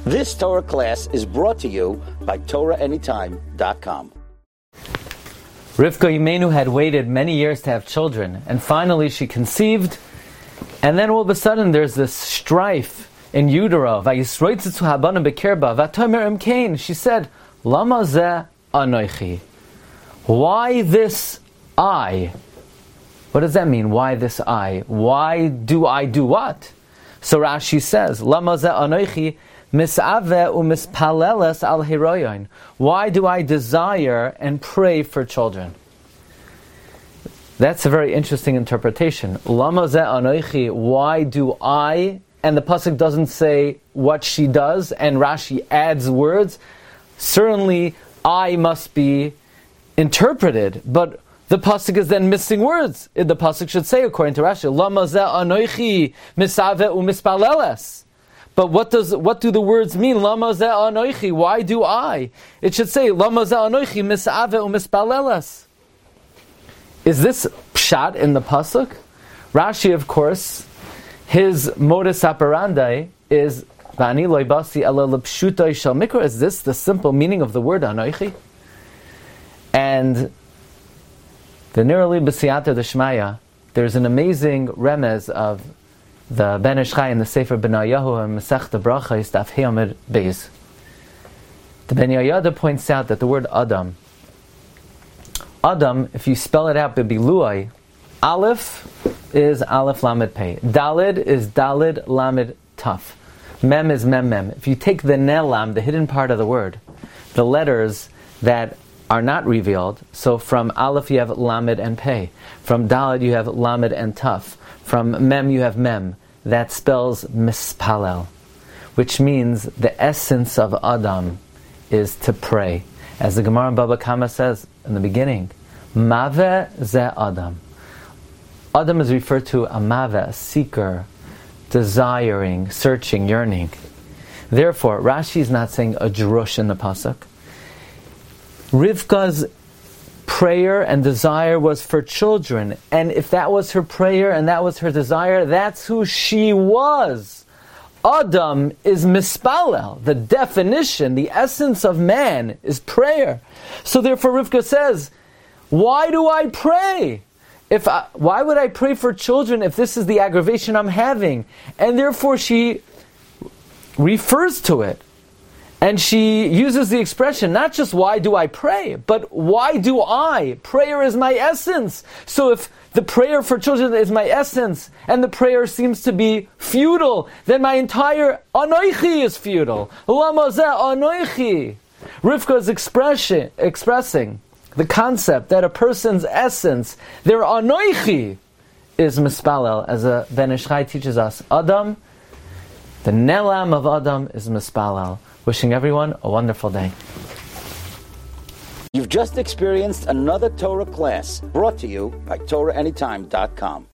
This Torah class is brought to you by TorahAnytime.com. Rivka Imenu had waited many years to have children, and finally she conceived, and then all of a sudden there's this strife in utero. She said, Lama ze anoichi? Why this I? What does that mean? Why this I? Why do I do what? So Rashi says, Lama ze anoichi misave umispaleles al hiroyon. Why do I desire and pray for children? That's a very interesting interpretation. Lama ze anoichi? Why do I? And the pasuk doesn't say what she does, and Rashi adds words. Certainly, I must be interpreted, but the pasuk is then missing words. The pasuk should say, according to Rashi, Lama ze anoichi misave umispaleles. But what do the words mean? Lama ze anoichi? Why do I? It should say, Lama ze anoichi misave umispaleles. Is this pshat in the pasuk? Rashi, of course, his modus operandi is Vani loibasi ela l'pshutoi shel mikra. Is this the simple meaning of the word anoichi? And the Nirali B'siyata D'Shmaya, there's an amazing remez of the Ben Ish Chai in the Sefer Benayahu and Masechta Brachos Daf Hei Amud Beis. The Ben Yehoyada points out that the word Adam, if you spell it out, Biluai, Aleph is Aleph Lamed Pei, Dalid is Dalid Lamed Taf, Mem is Mem Mem. If you take the Nelam, the hidden part of the word, the letters that are not revealed, so from Aleph you have Lamed and Pei, from Dalid you have Lamed and Taf, from Mem you have Mem. That spells Mispalel, which means the essence of Adam is to pray. As the Gemara in Baba Kama says in the beginning, Mave ze Adam. Adam is referred to a mave, a seeker, desiring, searching, yearning. Therefore, Rashi is not saying a drush in the pasuk. Rivka's prayer and desire was for children, and if that was her prayer and that was her desire, that's who she was. Adam is mispalel. The definition, the essence of man is prayer. So therefore Rivka says, why do I pray? Why would I pray for children if this is the aggravation I'm having? And therefore she refers to it. And she uses the expression, not just why do I pray, but why do I? Prayer is my essence. So if the prayer for children is my essence, and the prayer seems to be futile, then my entire anoichi is futile. Lama ze anoichi? Rivka is expressing the concept that a person's essence, their anoichi, is mispalel, as a Ben Ish Chai teaches us. Adam, the nelam of Adam is mispalel. Wishing everyone a wonderful day. You've just experienced another Torah class brought to you by TorahAnytime.com.